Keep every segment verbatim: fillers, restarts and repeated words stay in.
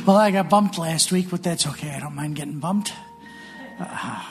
Well, I got bumped last week, but that's okay. I don't mind getting bumped. Uh,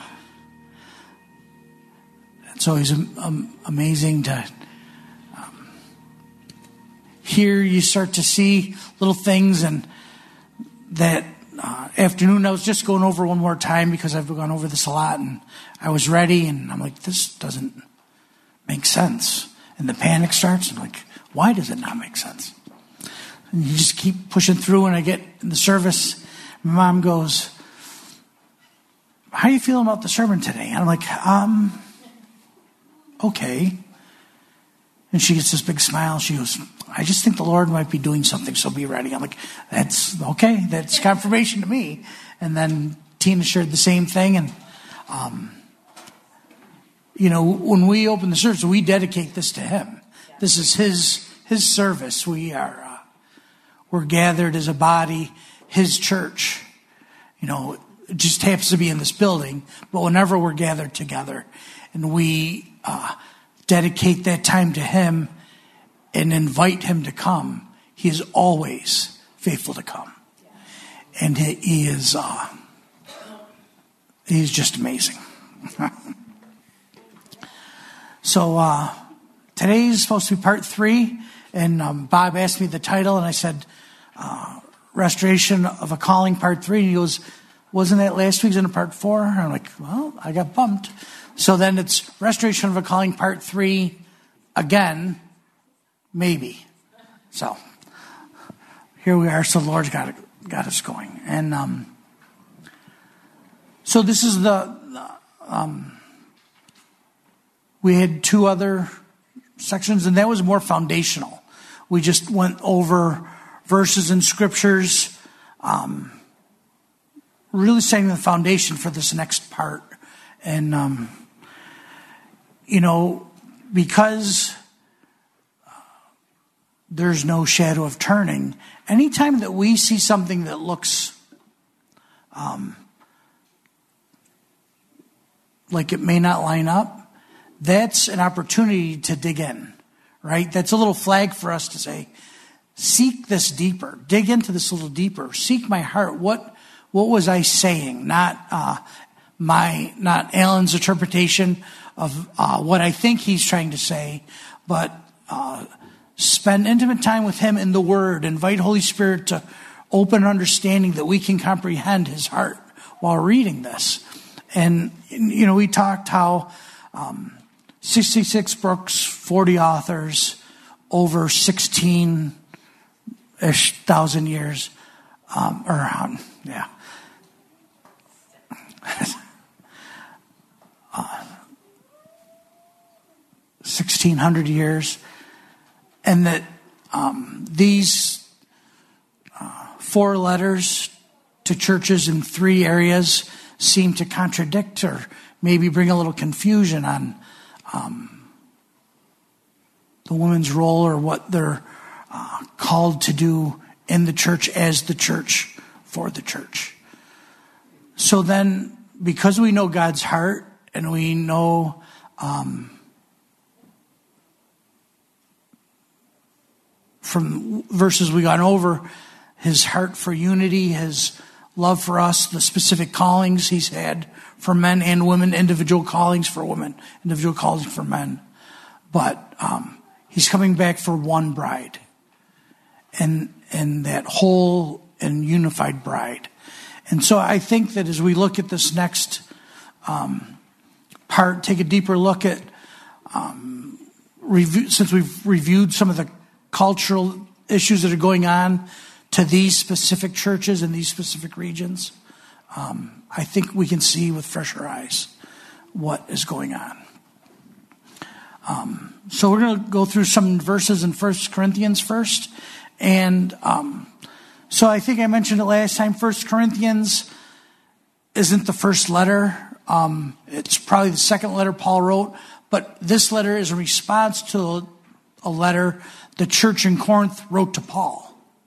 it's always um, amazing to um, hear you start to see little things. And that uh, afternoon, I was just going over one more time because I've gone over this a lot, and I was ready, and I'm like, this doesn't make sense. And the panic starts, and I'm like, why does it not make sense? And you just keep pushing through, and I get in the service. My mom goes, how are you feeling about the sermon today? And I'm like, um, okay. And she gets this big smile. She goes, I just think the Lord might be doing something, so be ready. I'm like, that's okay. That's confirmation to me. And then Tina shared the same thing. And, um, you know, when we open the service, we dedicate this to Him. This is His His service. We are uh, we're gathered as a body, His church. You know, it just happens to be in this building, but whenever we're gathered together, and we uh, dedicate that time to Him and invite Him to come, He is always faithful to come, and He, he is uh, He's just amazing. So uh, today is supposed to be part three, and um, Bob asked me the title, and I said, uh, Restoration of a Calling, part three. And he goes, wasn't that last week's in a part four? And I'm like, well, I got bumped. So then it's Restoration of a Calling, part three, again, maybe. So here we are. So the Lord's got, got us going. And um, so this is the... Um, We had two other sections, and that was more foundational. We just went over verses and scriptures, um, really setting the foundation for this next part. And, um, you know, because there's no shadow of turning, anytime that we see something that looks um, like it may not line up, that's an opportunity to dig in, right? That's a little flag for us to say, seek this deeper. Dig into this a little deeper. Seek my heart. What what was I saying? Not uh, my not Alan's interpretation of uh, what I think he's trying to say, but uh, spend intimate time with Him in the Word. Invite Holy Spirit to open understanding that we can comprehend His heart while reading this. And you know, we talked how. Um, sixty-six books, forty authors, over sixteen-ish thousand years. Um, or, um, yeah. uh, sixteen hundred years. And that um, these uh, four letters to churches in three areas seem to contradict or maybe bring a little confusion on Um, the women's role or what they're uh, called to do in the church as the church for the church. So then, because we know God's heart and we know um, from verses we gone over, His heart for unity, His love for us, the specific callings He's had for men and women, individual callings for women, individual callings for men. But um, He's coming back for one bride. And and that whole and unified bride. And so I think that as we look at this next um, part, take a deeper look at, um, review, since we've reviewed some of the cultural issues that are going on to these specific churches in these specific regions, um, I think we can see with fresher eyes what is going on. Um, so we're going to go through some verses in First Corinthians first. And um, so I think I mentioned it last time. First Corinthians isn't the first letter. Um, it's probably the second letter Paul wrote. But this letter is a response to a letter the church in Corinth wrote to Paul.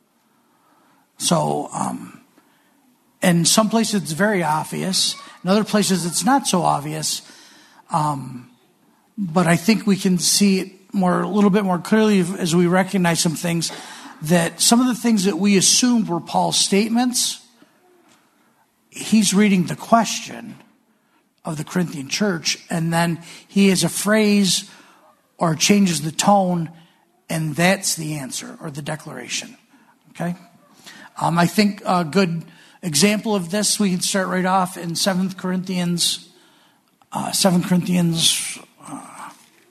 So, um, in some places it's very obvious. In other places it's not so obvious. Um, but I think we can see it more, a little bit more clearly as we recognize some things. that some of the things that we assumed were Paul's statements, he's reading the question of the Corinthian church, and then he has a phrase or changes the tone, and that's the answer or the declaration. Okay? Um, I think a good example of this, we can start right off in Seventh Corinthians, uh, Seventh Corinthians uh,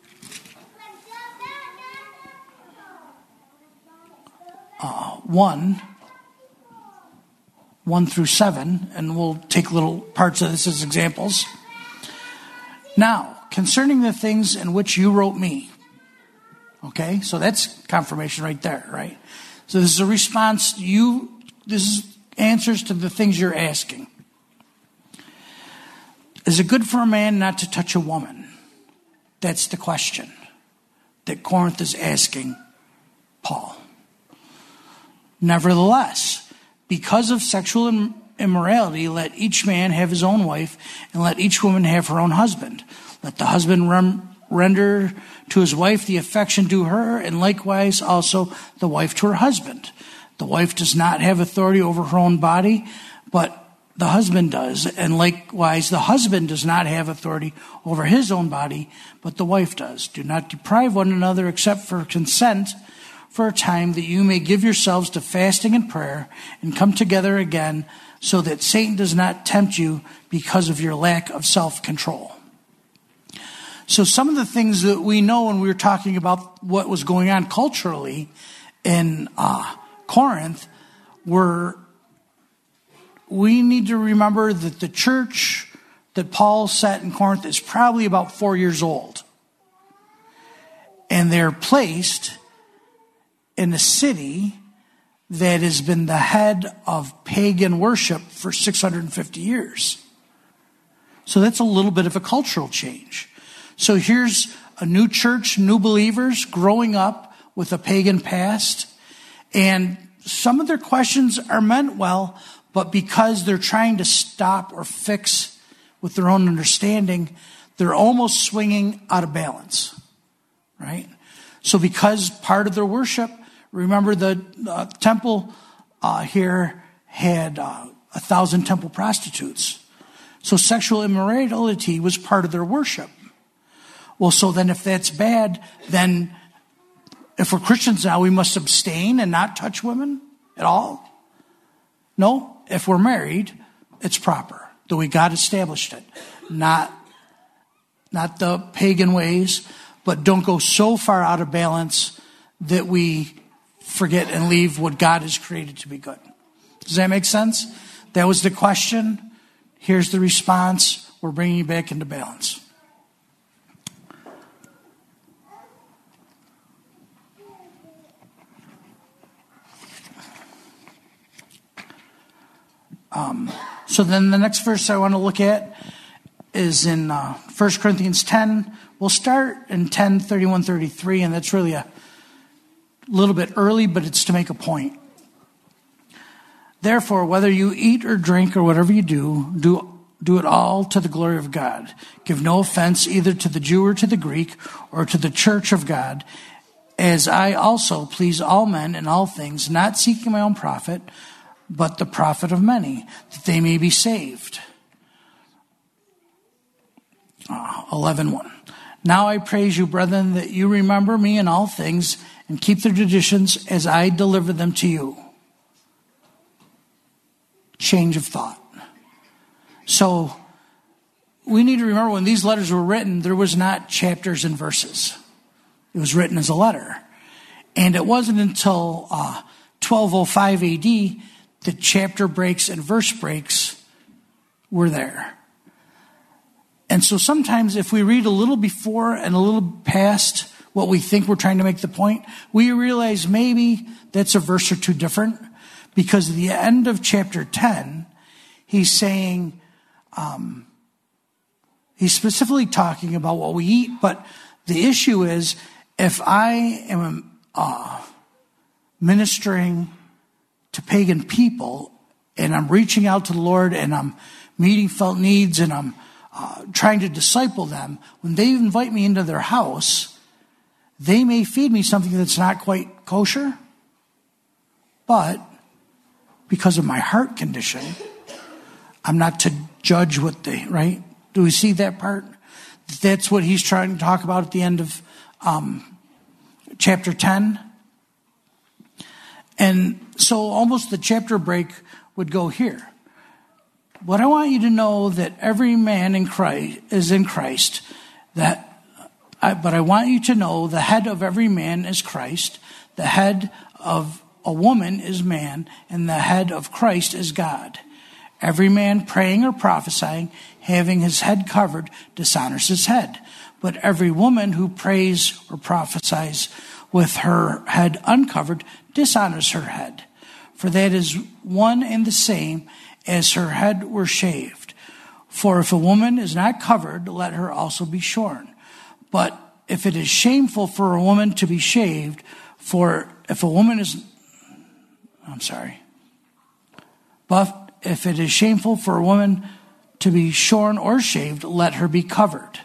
uh, one, one through seven, and we'll take little parts of this as examples. Now, concerning the things in which you wrote me. Okay, so that's confirmation right there, right? So this is a response to you. This is answers to the things you're asking. Is it good for a man not to touch a woman? That's the question that Corinth is asking Paul. Nevertheless, because of sexual immorality, let each man have his own wife, and let each woman have her own husband. Let the husband rem- render to his wife the affection due her, and likewise also the wife to her husband. The wife does not have authority over her own body, but the husband does. And likewise, the husband does not have authority over his own body, but the wife does. Do not deprive one another except for consent for a time, that you may give yourselves to fasting and prayer and come together again, so that Satan does not tempt you because of your lack of self-control. So some of the things that we know when we were talking about what was going on culturally in uh, Corinth were, we need to remember that the church that Paul set in Corinth is probably about four years old. And they're placed in a city that has been the head of pagan worship for six hundred fifty years. So that's a little bit of a cultural change. So here's a new church, new believers growing up with a pagan past. And some of their questions are meant well, but because they're trying to stop or fix with their own understanding, they're almost swinging out of balance, right? So because part of their worship, remember the uh, temple uh, here had uh, a thousand temple prostitutes. So sexual immorality was part of their worship. Well, so then if that's bad, then if we're Christians now, we must abstain and not touch women at all? No, if we're married, it's proper. The way God established it. Not, not the pagan ways, but don't go so far out of balance that we forget and leave what God has created to be good. Does that make sense? That was the question. Here's the response. We're bringing you back into balance. Um, so then the next verse I want to look at is in uh, First Corinthians ten. We'll start in ten, thirty-one, thirty-three, and that's really a little bit early, but it's to make a point. Therefore, whether you eat or drink or whatever you do, do, do it all to the glory of God. Give no offense either to the Jew or to the Greek or to the church of God, as I also please all men in all things, not seeking my own profit, but the profit of many, that they may be saved. Uh, eleven one. Now I praise you, brethren, that you remember me in all things and keep the traditions as I deliver them to you. Change of thought. So we need to remember when these letters were written, there was not chapters and verses. It was written as a letter. And it wasn't until uh, twelve oh five A D the chapter breaks and verse breaks were there. And so sometimes if we read a little before and a little past what we think we're trying to make the point, we realize maybe that's a verse or two different, because at the end of chapter ten, he's saying, um, he's specifically talking about what we eat, but the issue is if I am uh, ministering to pagan people, and I'm reaching out to the Lord, and I'm meeting felt needs, and I'm uh, trying to disciple them, when they invite me into their house, they may feed me something that's not quite kosher. But because of my heart condition, I'm not to judge what they, right? Do we see that part? That's what he's trying to talk about at the end of um, chapter ten. And so almost the chapter break would go here. But I want you to know that every man in Christ is in Christ. That, I, but I want you to know the head of every man is Christ. The head of a woman is man, and the head of Christ is God. Every man praying or prophesying, having his head covered, dishonors his head. But every woman who prays or prophesies with her head uncovered dishonors her head. For that is one and the same as her head were shaved. For if a woman is not covered, let her also be shorn. But if it is shameful for a woman to be shaved, for if a woman is, I'm sorry, but if it is shameful for a woman to be shorn or shaved, let her be covered.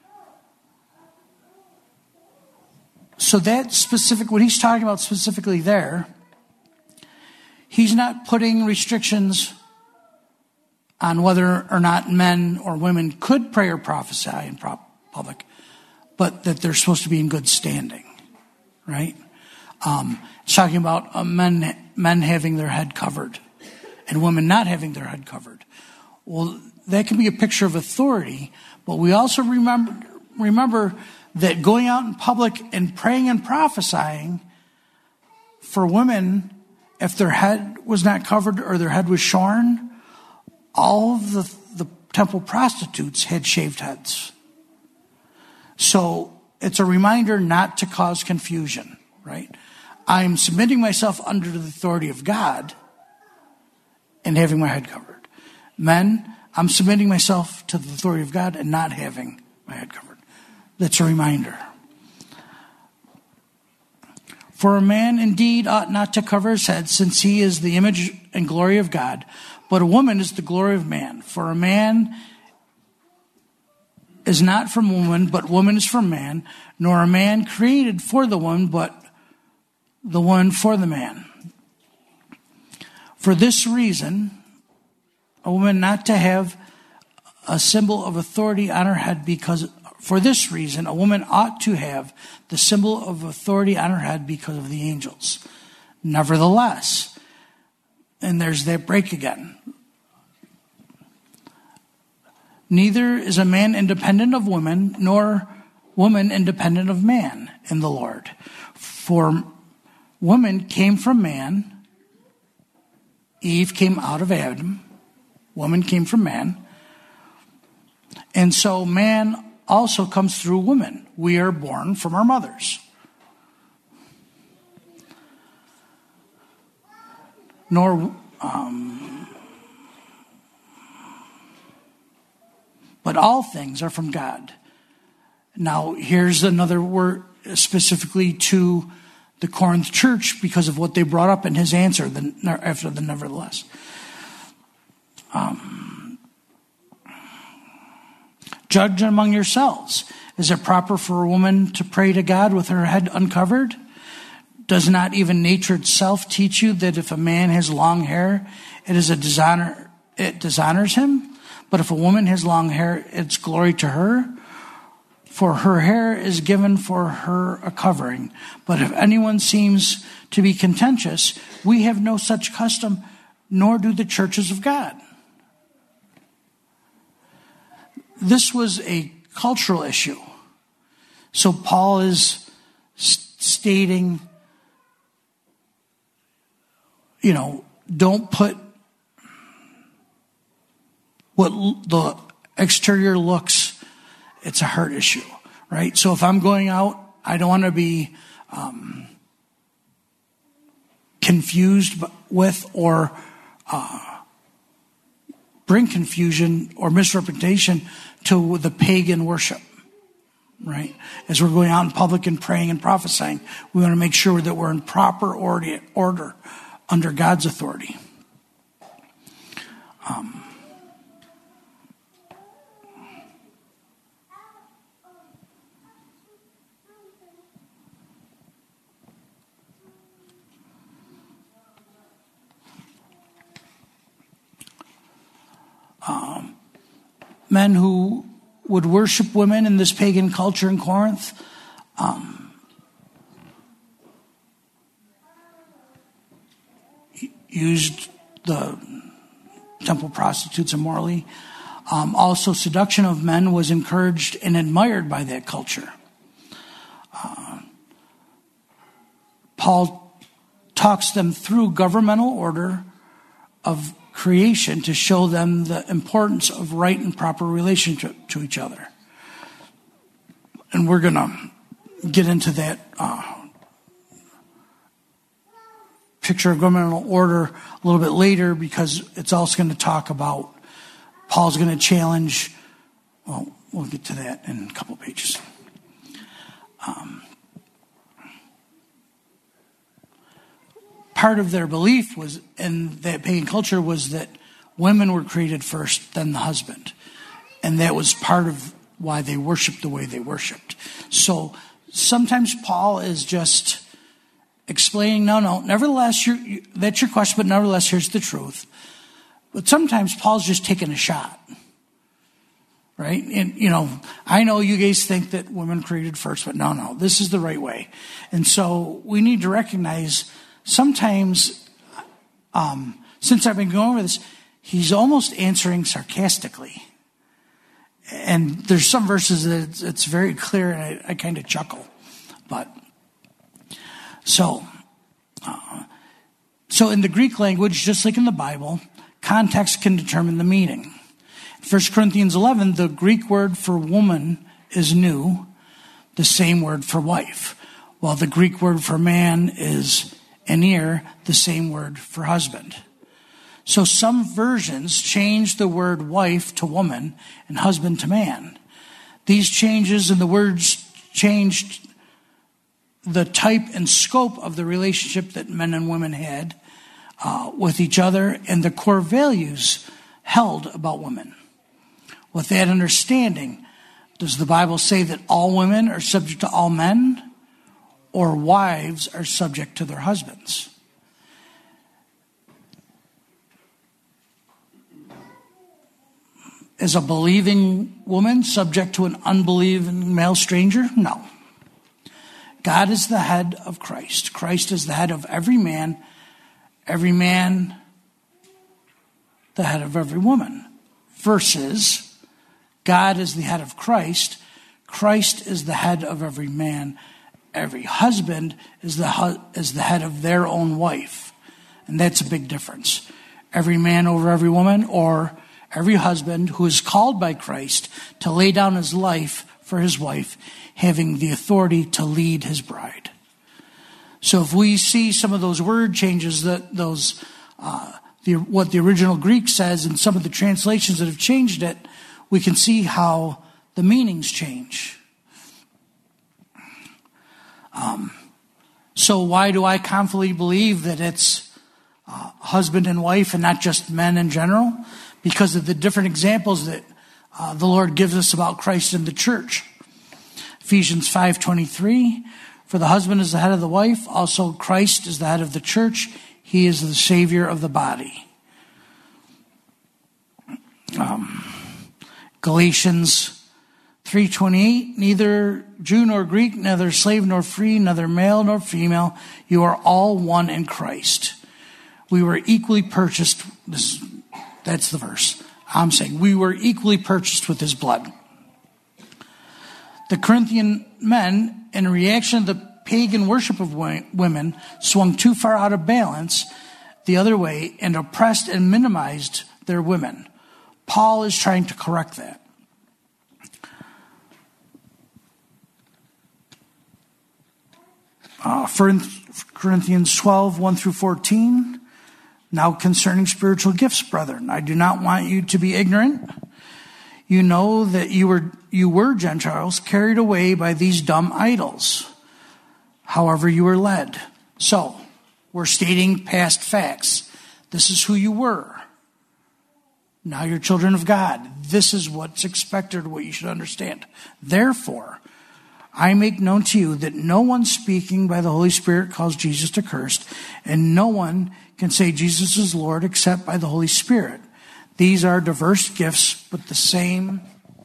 So that specific, what he's talking about specifically there, he's not putting restrictions on whether or not men or women could pray or prophesy in public, but that they're supposed to be in good standing, right? Um, it's talking about uh, men men having their head covered and women not having their head covered. Well, that can be a picture of authority, but we also remember remember that going out in public and praying and prophesying for women, if their head was not covered or their head was shorn, all of the, the temple prostitutes had shaved heads. So it's a reminder not to cause confusion, right? I'm submitting myself under the authority of God and having my head covered. Men, I'm submitting myself to the authority of God and not having my head covered. That's a reminder. For a man indeed ought not to cover his head, since he is the image and glory of God, but a woman is the glory of man. For a man is not from woman, but woman is from man, nor a man created for the woman, but the one for the man. For this reason, a woman not to have a symbol of authority on her head, because for this reason, a woman ought to have the symbol of authority on her head because of the angels. Nevertheless, and there's that break again. Neither is a man independent of woman, nor woman independent of man in the Lord. For woman came from man, Eve came out of Adam, woman came from man, and so man also comes through woman. We are born from our mothers. Nor, um, but all things are from God. Now, here's another word specifically to the Corinth church because of what they brought up in his answer the, after the nevertheless. Um, Judge among yourselves. Is it proper for a woman to pray to God with her head uncovered? Does not even nature itself teach you that if a man has long hair, it is a dishonor, it dishonors him? But if a woman has long hair, it's glory to her. For her hair is given for her a covering. But if anyone seems to be contentious, we have no such custom, nor do the churches of God. This was a cultural issue. So Paul is stating, you know, don't put what the exterior looks, it's a heart issue, right? So if I'm going out, I don't want to be um, confused with or uh, bring confusion or misrepresentation to the pagan worship, right? As we're going out in public and praying and prophesying, we want to make sure that we're in proper order, order under God's authority. Um, men who would worship women in this pagan culture in Corinth um, used the temple prostitutes immorally. Um, also, seduction of men was encouraged and admired by that culture. Uh, Paul talks them through governmental order of creation to show them the importance of right and proper relationship to each other. And we're going to get into that uh, picture of governmental order a little bit later, because it's also going to talk about, Paul's going to challenge, well, we'll get to that in a couple pages. Um, part of their belief was, in that pagan culture, was that women were created first, then the husband. And that was part of why they worshiped the way they worshiped. So sometimes Paul is just explaining, no, no, nevertheless, you're, you, that's your question, but nevertheless, here's the truth. But sometimes Paul's just taking a shot, right? And, you know, I know you guys think that women created first, but no, no, this is the right way. And so we need to recognize sometimes, um, since I've been going over this, he's almost answering sarcastically. And there's some verses that it's, it's very clear, and I, I kind of chuckle. But, so, uh, so in the Greek language, just like in the Bible, context can determine the meaning. In First Corinthians eleven, the Greek word for woman is new, the same word for wife, while the Greek word for man is aner, the same word for husband. So some versions change the word wife to woman and husband to man. These changes in the words changed the type and scope of the relationship that men and women had uh, with each other, and the core values held about women. With that understanding, does the Bible say that all women are subject to all men, or wives are subject to their husbands? Is a believing woman subject to an unbelieving male stranger? No. God is the head of Christ. Christ is the head of every man. Every man, the head of every woman. Versus, God is the head of Christ. Christ is the head of every man. Every husband is the hu- is the head of their own wife. And that's a big difference. Every man over every woman, or every husband who is called by Christ to lay down his life for his wife, having the authority to lead his bride. So if we see some of those word changes, that those uh, the, what the original Greek says, and some of the translations that have changed it, we can see how the meanings change. Um, so why do I confidently believe that it's uh, husband and wife and not just men in general? Because of the different examples that uh, the Lord gives us about Christ and the church. Ephesians five twenty-three, for the husband is the head of the wife, also Christ is the head of the church. He is the Savior of the body. Um, Galatians three twenty-eight, neither Jew nor Greek, neither slave nor free, neither male nor female, you are all one in Christ. We were equally purchased, this, that's the verse. I'm saying we were equally purchased with his blood. The Corinthian men, in reaction to the pagan worship of women, swung too far out of balance the other way and oppressed and minimized their women. Paul is trying to correct that. Uh, Corinthians twelve, one through fourteen. Now concerning spiritual gifts, brethren, I do not want you to be ignorant. You know that you were you were Gentiles carried away by these dumb idols. However you were led. So, we're stating past facts. This is who you were. Now you're children of God. This is what's expected, what you should understand. Therefore, I make known to you that no one speaking by the Holy Spirit calls Jesus accursed, and no one can say Jesus is Lord except by the Holy Spirit. These are diverse gifts, but the same,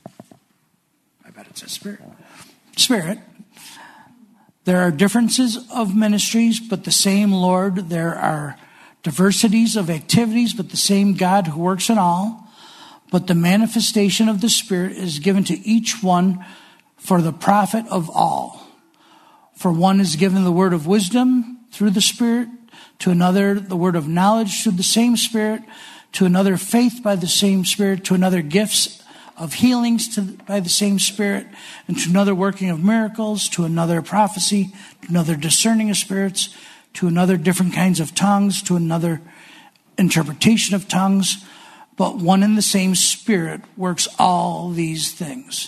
I bet it says Spirit. Spirit. There are differences of ministries, but the same Lord. There are diversities of activities, but the same God who works in all. But the manifestation of the Spirit is given to each one for the profit of all. For one is given the word of wisdom through the Spirit, to another the word of knowledge through the same Spirit, to another faith by the same Spirit, to another gifts of healings to, by the same Spirit, and to another working of miracles, to another prophecy, to another discerning of spirits, to another different kinds of tongues, to another interpretation of tongues. But one and the same Spirit works all these things,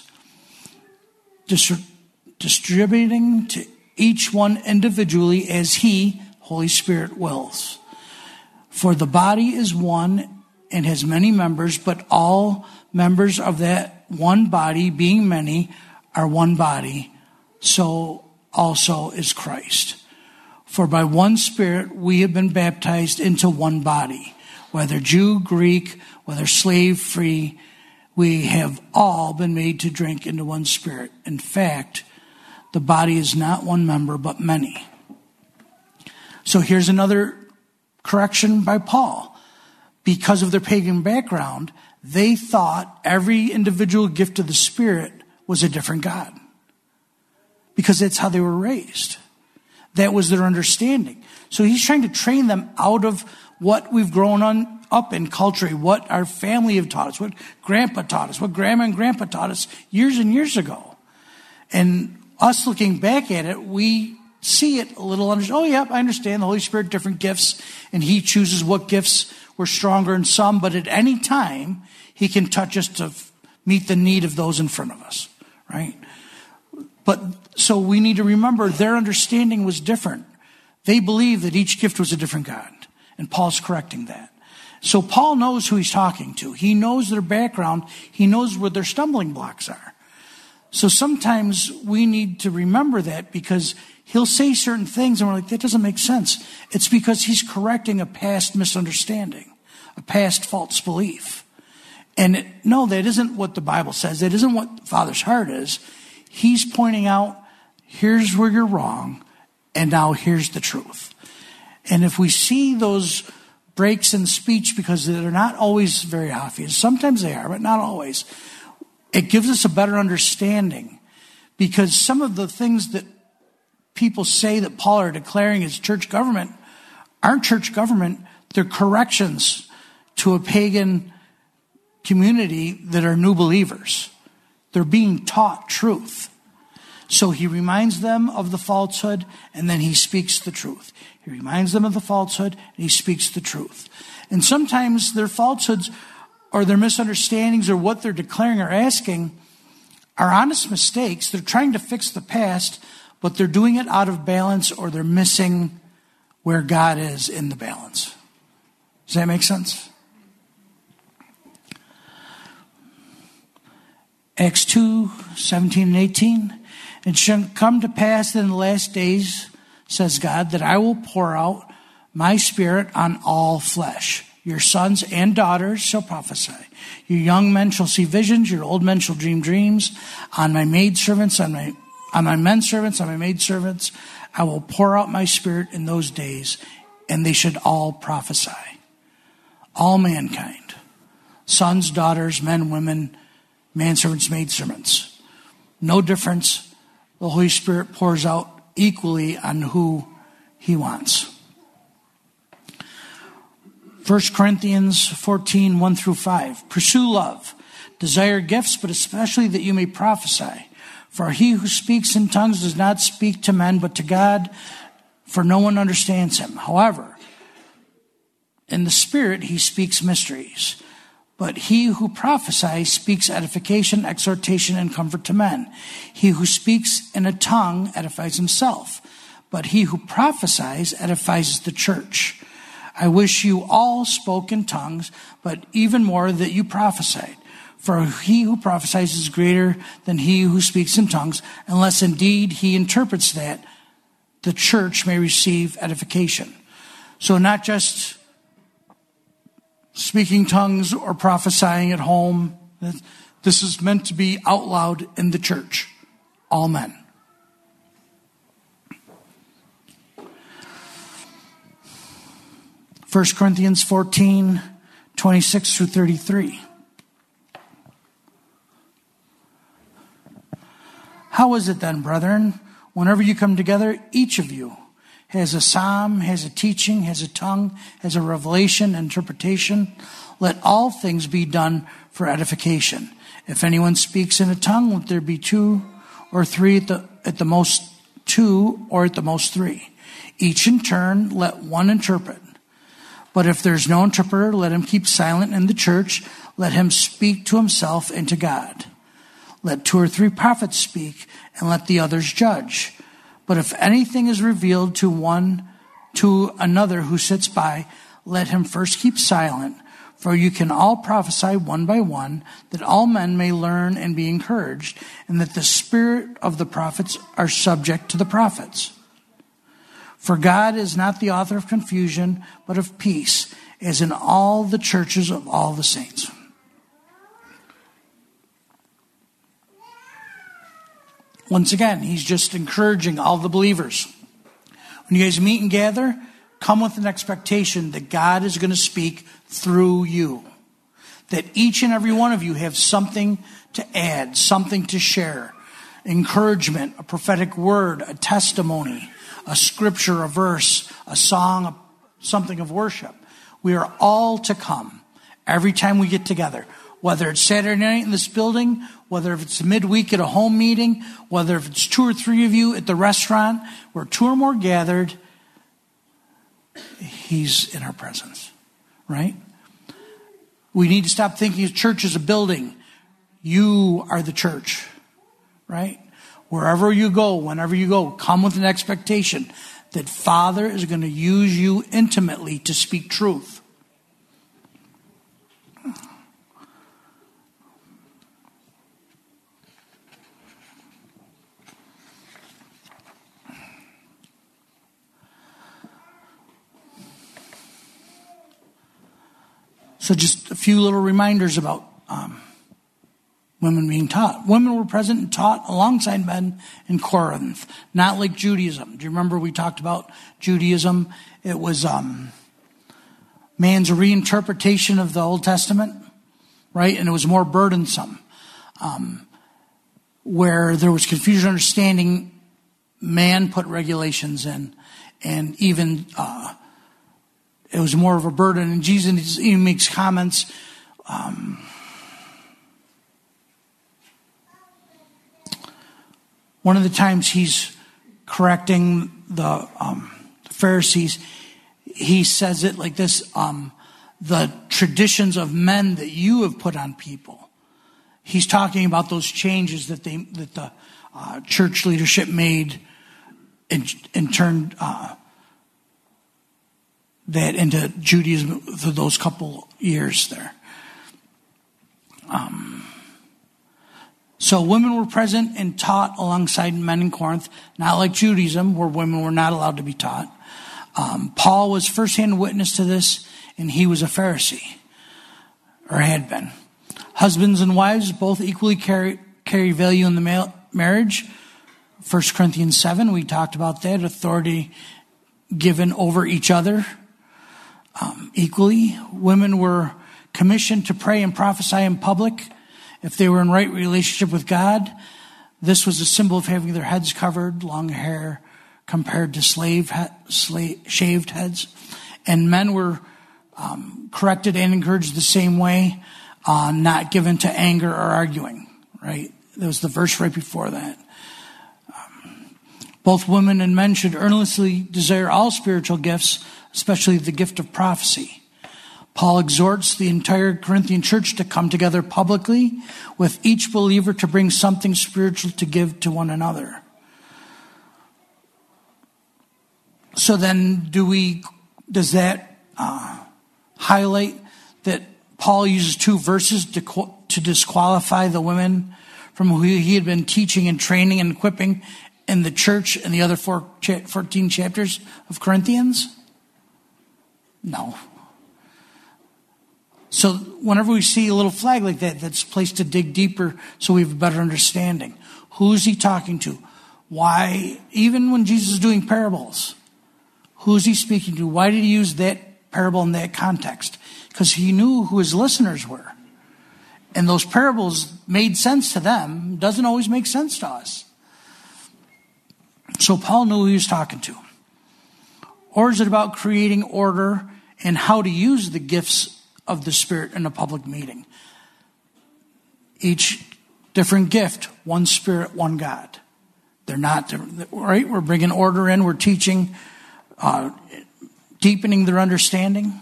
Distri- distributing to each one individually as He, Holy Spirit, wills. For the body is one and has many members, but all members of that one body, being many, are one body. So also is Christ. For by one Spirit we have been baptized into one body, whether Jew, Greek, whether slave, free, we have all been made to drink into one Spirit. In fact, the body is not one member, but many. So here's another correction by Paul. Because of their pagan background, they thought every individual gift of the Spirit was a different God. Because that's how they were raised. That was their understanding. So he's trying to train them out of what we've grown on, up in culture, what our family have taught us, what grandpa taught us, what grandma and grandpa taught us years and years ago. And us looking back at it, we see it a little under, oh, yeah, I understand the Holy Spirit, different gifts, and He chooses what gifts were stronger in some, but at any time, He can touch us to meet the need of those in front of us, right? But so we need to remember their understanding was different. They believed that each gift was a different God, and Paul's correcting that. So Paul knows who he's talking to. He knows their background. He knows where their stumbling blocks are. So sometimes we need to remember that, because he'll say certain things and we're like, that doesn't make sense. It's because he's correcting a past misunderstanding, a past false belief. And it, no, that isn't what the Bible says. That isn't what the Father's heart is. He's pointing out, here's where you're wrong, and now here's the truth. And if we see those breaks in speech, because they're not always very obvious, sometimes they are, but not always, it gives us a better understanding. Because some of the things that people say that Paul are declaring as church government aren't church government. They're corrections to a pagan community that are new believers. They're being taught truth. So he reminds them of the falsehood, and then he speaks the truth. He reminds them of the falsehood, and he speaks the truth. And sometimes their falsehoods or their misunderstandings or what they're declaring or asking are honest mistakes. They're trying to fix the past, but they're doing it out of balance, or they're missing where God is in the balance. Does that make sense? Acts two, seventeen and eighteen. It shall come to pass in the last days, says God, that I will pour out my Spirit on all flesh. Your sons and daughters shall prophesy. Your young men shall see visions. Your old men shall dream dreams. On my maidservants, on my on my men servants, on my maidservants, I will pour out my Spirit in those days, and they should all prophesy. All mankind. Sons, daughters, men, women, manservants, maidservants. No difference. The Holy Spirit pours out equally on who He wants. First Corinthians fourteen, one through five. Pursue love. Desire gifts, but especially that you may prophesy. For he who speaks in tongues does not speak to men, but to God, for no one understands him. However, in the Spirit he speaks mysteries. But he who prophesies speaks edification, exhortation, and comfort to men. He who speaks in a tongue edifies himself. But he who prophesies edifies the church. I wish you all spoke in tongues, but even more that you prophesied. For he who prophesies is greater than he who speaks in tongues, unless indeed he interprets that the church may receive edification. So not just speaking tongues or prophesying at home. This is meant to be out loud in the church. All men. First Corinthians fourteen, twenty-six through thirty-three. How is it then, brethren, whenever you come together, each of you has a psalm, has a teaching, has a tongue, has a revelation, interpretation? Let all things be done for edification. If anyone speaks in a tongue, let there be two or three at the, at the most two or at the most three. Each in turn, let one interpret. But if there's no interpreter, let him keep silent in the church. Let him speak to himself and to God. Let two or three prophets speak, and let the others judge. But if anything is revealed to one, to another who sits by, let him first keep silent. For you can all prophesy one by one, that all men may learn and be encouraged, and that the spirit of the prophets are subject to the prophets. For God is not the author of confusion, but of peace, as in all the churches of all the saints. Once again, he's just encouraging all the believers. When you guys meet and gather, come with an expectation that God is going to speak through you. That each and every one of you have something to add, something to share. Encouragement, a prophetic word, a testimony, a scripture, a verse, a song, a, something of worship. We are all to come every time we get together. Whether it's Saturday night in this building, whether if it's midweek at a home meeting, whether if it's two or three of you at the restaurant, where two or more gathered, he's in our presence, right? We need to stop thinking church is a building. You are the church, right? Wherever you go, whenever you go, come with an expectation that Father is going to use you intimately to speak truth. So just a few little reminders about um, women being taught. Women were present and taught alongside men in Corinth, not like Judaism. Do you remember we talked about Judaism? It was um, man's reinterpretation of the Old Testament, right? And it was more burdensome. Um, where there was confusion understanding, man put regulations in, and even uh, it was more of a burden. And Jesus even makes comments. Um, one of the times he's correcting the um, Pharisees, he says it like this: um, the traditions of men that you have put on people. He's talking about those changes that they that the uh, church leadership made and, and turned uh, that into Judaism for those couple years there. Um, so women were present and taught alongside men in Corinth, not like Judaism, where women were not allowed to be taught. Um, Paul was firsthand witness to this, and he was a Pharisee, or had been. Husbands and wives both equally carry, carry value in the male, marriage. First Corinthians seven, we talked about that. Authority given over each other um, equally. Women were commissioned to pray and prophesy in public if they were in right relationship with God. This was a symbol of having their heads covered, long hair, compared to slave, slave shaved heads. And men were um, corrected and encouraged the same way. Uh, not given to anger or arguing, right? There was the verse right before that. Um, both women and men should earnestly desire all spiritual gifts, especially the gift of prophecy. Paul exhorts the entire Corinthian church to come together publicly, with each believer to bring something spiritual to give to one another. So then, do we? Does that uh, highlight that Paul uses two verses to, to disqualify the women from who he had been teaching and training and equipping in the church in the other four, fourteen chapters of Corinthians? No. So whenever we see a little flag like that, that's placed to dig deeper so we have a better understanding. Who's he talking to? Why, even when Jesus is doing parables, who's he speaking to? Why did he use that parable in that context? Because he knew who his listeners were. And those parables made sense to them. Doesn't always make sense to us. So Paul knew who he was talking to. Or is it about creating order and how to use the gifts of the Spirit in a public meeting? Each different gift, one Spirit, one God. They're not, right? We're bringing order in. We're teaching, uh, deepening their understanding.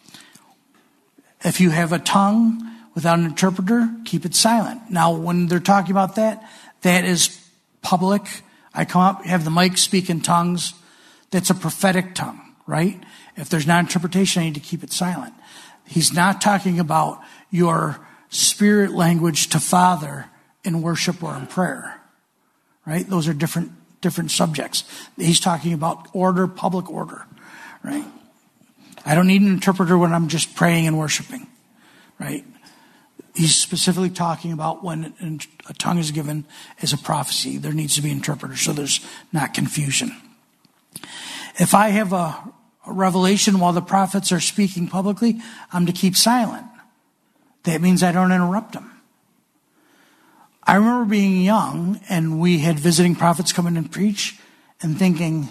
If you have a tongue without an interpreter, keep it silent. Now, when they're talking about that, that is public. I come up, have the mic, speak in tongues. That's a prophetic tongue, right? If there's not interpretation, I need to keep it silent. He's not talking about your spirit language to Father in worship or in prayer, right? Those are different, different subjects. He's talking about order, public order, right? I don't need an interpreter when I'm just praying and worshiping, right? He's specifically talking about when a tongue is given as a prophecy. There needs to be an interpreter so there's not confusion. If I have a, a revelation while the prophets are speaking publicly, I'm to keep silent. That means I don't interrupt them. I remember being young and we had visiting prophets come in and preach and thinking,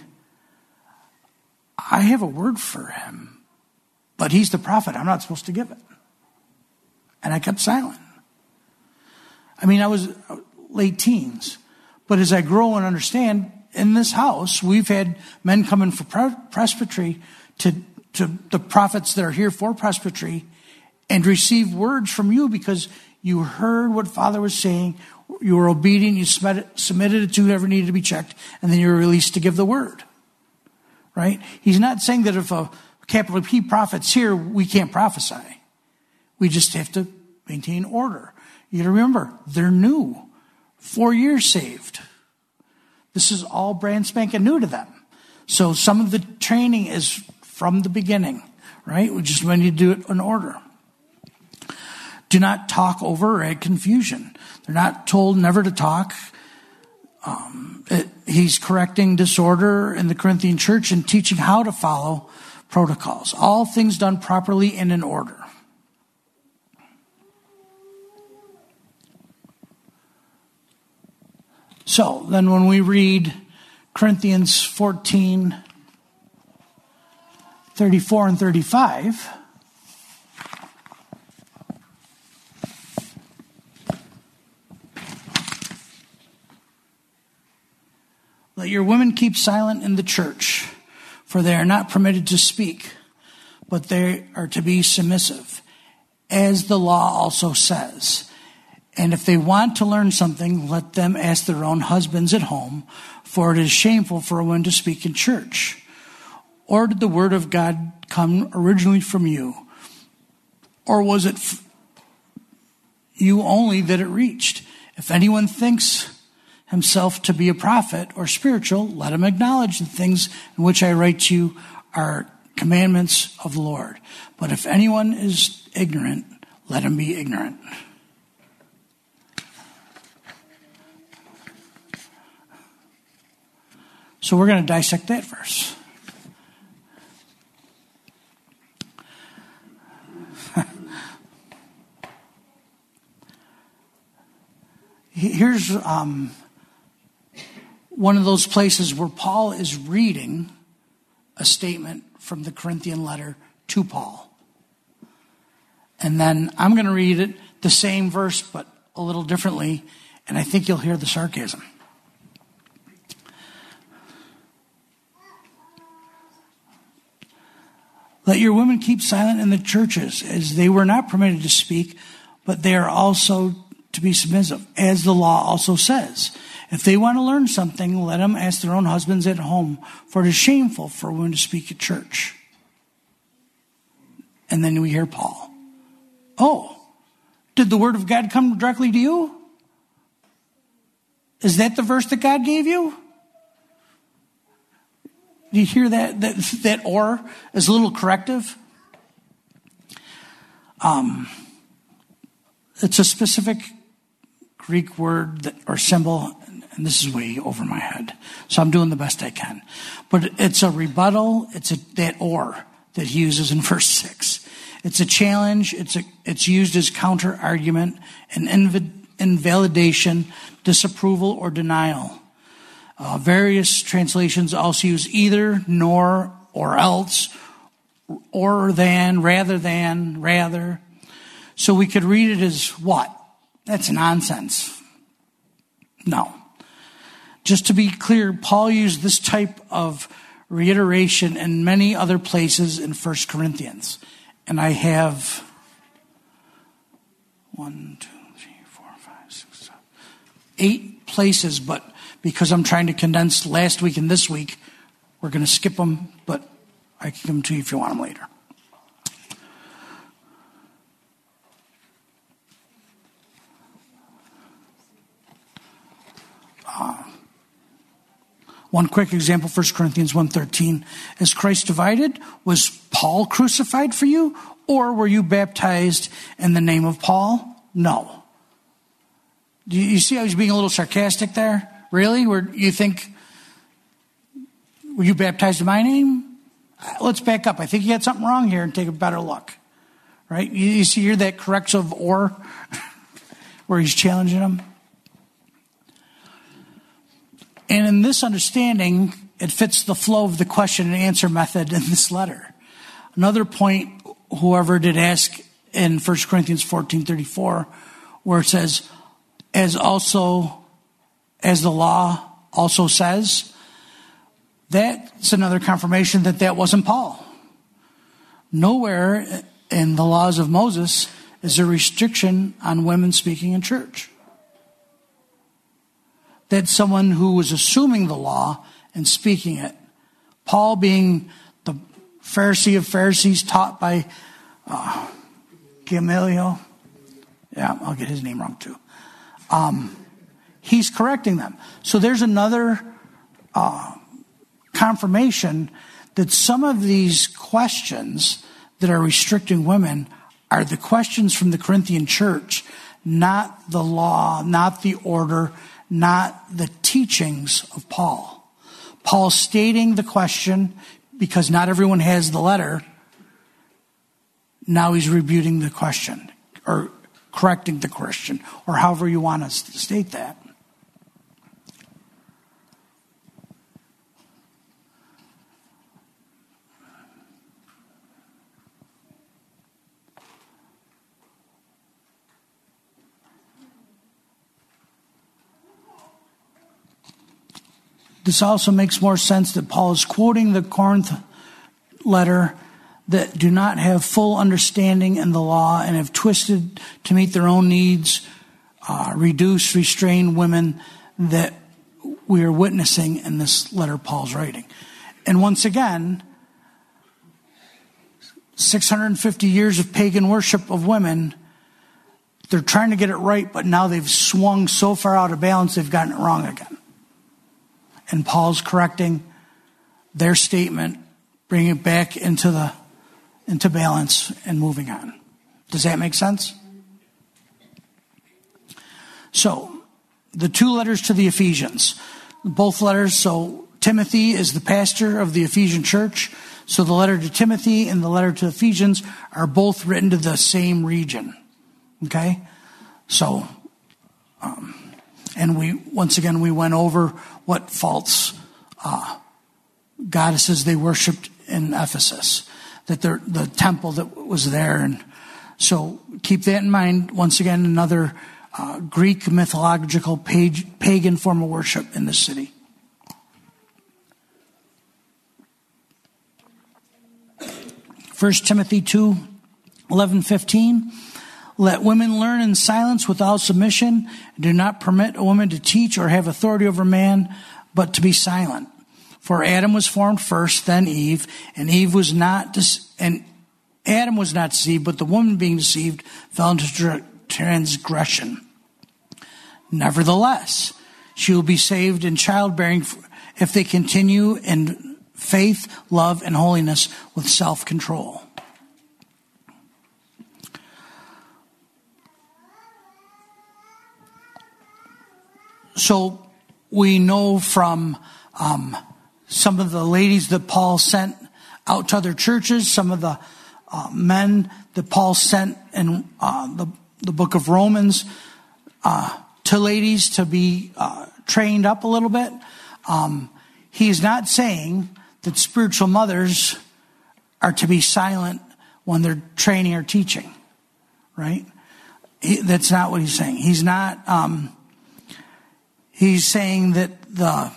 I have a word for him, but he's the prophet. I'm not supposed to give it. And I kept silent. I mean, I was late teens. But as I grow and understand, in this house, we've had men come in for presbytery to, to the prophets that are here for presbytery and receive words from you because you heard what Father was saying. You were obedient. You submitted it to whoever needed to be checked. And then you were released to give the word. Right? He's not saying that if a capital P prophet's here, we can't prophesy. We just have to maintain order. You got to remember, they're new. Four years saved. This is all brand spanking new to them. So some of the training is from the beginning, right? We just need to do it in order. Do not talk over or add confusion. They're not told never to talk. Um, it, he's correcting disorder in the Corinthian church and teaching how to follow protocols. All things done properly and in order. So then when we read Corinthians fourteen, thirty-four and thirty-five, let your women keep silent in the church, for they are not permitted to speak, but they are to be submissive, as the law also says. And if they want to learn something, let them ask their own husbands at home, for it is shameful for a woman to speak in church. Or did the word of God come originally from you? Or was it you only that it reached? If anyone thinks himself to be a prophet or spiritual, let him acknowledge the things in which I write to you are commandments of the Lord. But if anyone is ignorant, let him be ignorant. So we're going to dissect that verse. Here's um, one of those places where Paul is reading a statement from the Corinthian letter to Paul. And then I'm going to read it, the same verse, but a little differently, and I think you'll hear the sarcasm. Let your women keep silent in the churches, as they were not permitted to speak, but they are also to be submissive, as the law also says. If they want to learn something, let them ask their own husbands at home, for it is shameful for a woman to speak at church. And then we hear Paul. Oh, did the word of God come directly to you? Is that the verse that God gave you? Do you hear that? That, that or is a little corrective. Um, it's a specific Greek word that, or symbol, and this is way over my head, so I'm doing the best I can. But it's a rebuttal. It's a, that or that he uses in verse six. It's a challenge. It's a, it's used as counter argument, an inv- invalidation, disapproval, or denial. Uh, various translations also use either, nor, or else, or than, rather than, rather. So we could read it as what? That's nonsense. No. Just to be clear, Paul used this type of reiteration in many other places in First Corinthians. And I have one, two, three, four, five, six, seven, eight places, but because I'm trying to condense last week and this week, we're going to skip them, but I can give them to you if you want them later. Uh, one quick example, First Corinthians one thirteen. Is Christ divided? Was Paul crucified for you? Or were you baptized in the name of Paul? No. Do you see how he's being a little sarcastic there? Really? Where you think, were you baptized in my name? Let's back up. I think you had something wrong here and take a better look. Right? You, you see here that corrective or where he's challenging him? And in this understanding, it fits the flow of the question and answer method in this letter. Another point, whoever did ask in First Corinthians fourteen thirty-four, where it says, as also, as the law also says, that's another confirmation that that wasn't Paul. Nowhere in the laws of Moses is there restriction on women speaking in church. That's someone who was assuming the law and speaking it. Paul, being the Pharisee of Pharisees, taught by uh, Gamaliel. Yeah, I'll get his name wrong too. Um, he's correcting them. So there's another uh, confirmation that some of these questions that are restricting women are the questions from the Corinthian church, not the law, not the order, not the teachings of Paul. Paul stating the question, because not everyone has the letter, now he's rebuting the question, or correcting the question, or however you want us to state that. This also makes more sense that Paul is quoting the Corinth letter that do not have full understanding in the law and have twisted to meet their own needs, uh, reduce, restrain women that we are witnessing in this letter Paul's writing. And once again, six hundred fifty years of pagan worship of women, they're trying to get it right, but now they've swung so far out of balance they've gotten it wrong again. And Paul's correcting their statement, bringing it back into the into balance and moving on. Does that make sense? So, the two letters to the Ephesians. Both letters, so Timothy is the pastor of the Ephesian church. So the letter to Timothy and the letter to Ephesians are both written to the same region. Okay? So, um, and we, once again, we went over what false uh, goddesses they worshipped in Ephesus. That the the temple that was there. And so keep that in mind. Once again, another uh, Greek mythological page, pagan form of worship in this city. First Timothy two, eleven, fifteen. Let women learn in silence without submission. Do not permit a woman to teach or have authority over man, but to be silent. For Adam was formed first, then Eve, and Eve was not, and Adam was not deceived, but the woman being deceived fell into transgression. Nevertheless, she will be saved in childbearing if they continue in faith, love, and holiness with self-control. so we know from um, some of the ladies that Paul sent out to other churches, some of the uh, men that Paul sent in uh, the, the book of Romans uh, to ladies to be uh, trained up a little bit. Um, he's not saying that spiritual mothers are to be silent when they're training or teaching, right? He, that's not what he's saying. He's not, um, he's saying that the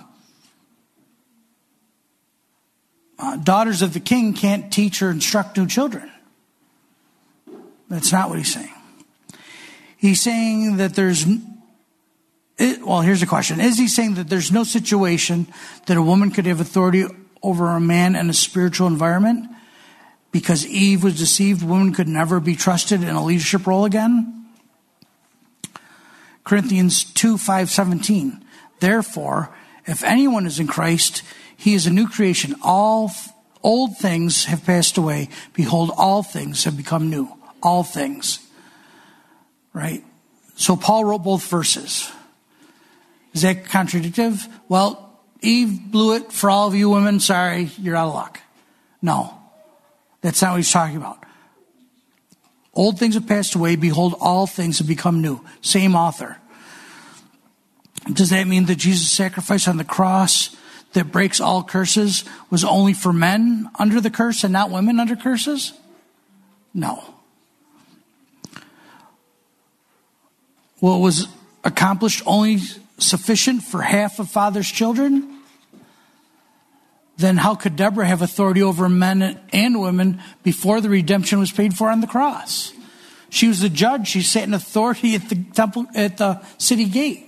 uh, daughters of the king can't teach or instruct new children. That's not what he's saying. He's saying that there's, it, well, here's a question. Is he saying that there's no situation that a woman could have authority over a man in a spiritual environment? Because Eve was deceived, women could never be trusted in a leadership role again? Corinthians two, five, seventeen. Therefore, if anyone is in Christ, he is a new creation. All old things have passed away. Behold, all things have become new. All things. Right? So Paul wrote both verses. Is that contradictive? Well, Eve blew it for all of you women. Sorry, you're out of luck. No. That's not what he's talking about. Old things have passed away. Behold, all things have become new. Same author. Does that mean that Jesus' sacrifice on the cross that breaks all curses was only for men under the curse and not women under curses? No. Well, it was accomplished only sufficient for half of Father's children? Then how could Deborah have authority over men and women before the redemption was paid for on the cross? She was the judge. She sat in authority at the temple, at the city gate.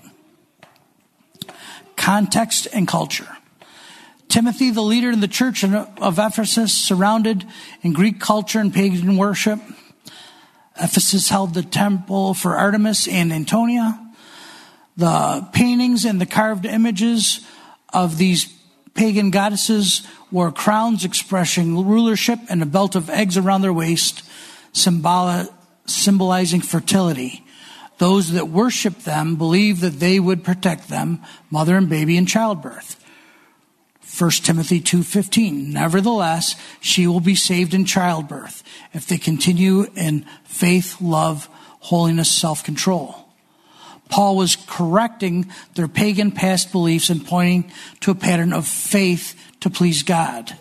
Context and culture. Timothy, the leader in the church of Ephesus, surrounded in Greek culture and pagan worship. Ephesus held the temple for Artemis and Antonia. The paintings and the carved images of these pagan goddesses wore crowns expressing rulership and a belt of eggs around their waist, symboli- symbolizing fertility. Those that worshiped them believed that they would protect them, mother and baby, in childbirth. First Timothy two fifteen. Nevertheless, she will be saved in childbirth if they continue in faith, love, holiness, self-control. Paul was correcting their pagan past beliefs and pointing to a pattern of faith to please God.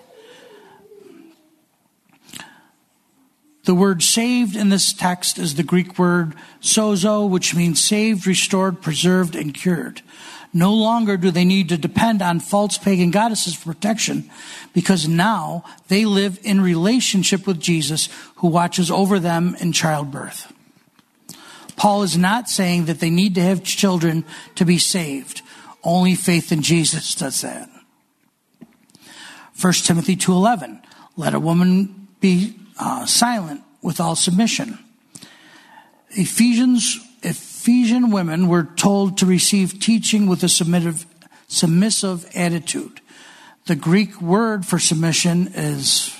The word saved in this text is the Greek word sozo, which means saved, restored, preserved, and cured. No longer do they need to depend on false pagan goddesses for protection, because now they live in relationship with Jesus, who watches over them in childbirth. Paul is not saying that they need to have children to be saved. Only faith in Jesus does that. First Timothy two eleven. Let a woman be uh, silent with all submission. Ephesians, Ephesian women were told to receive teaching with a submissive, submissive attitude. The Greek word for submission is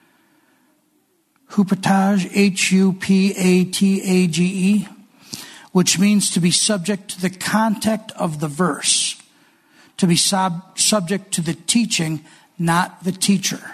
hupatage, H U P A T A G E, which means to be subject to the content of the verse, to be sub- subject to the teaching, not the teacher.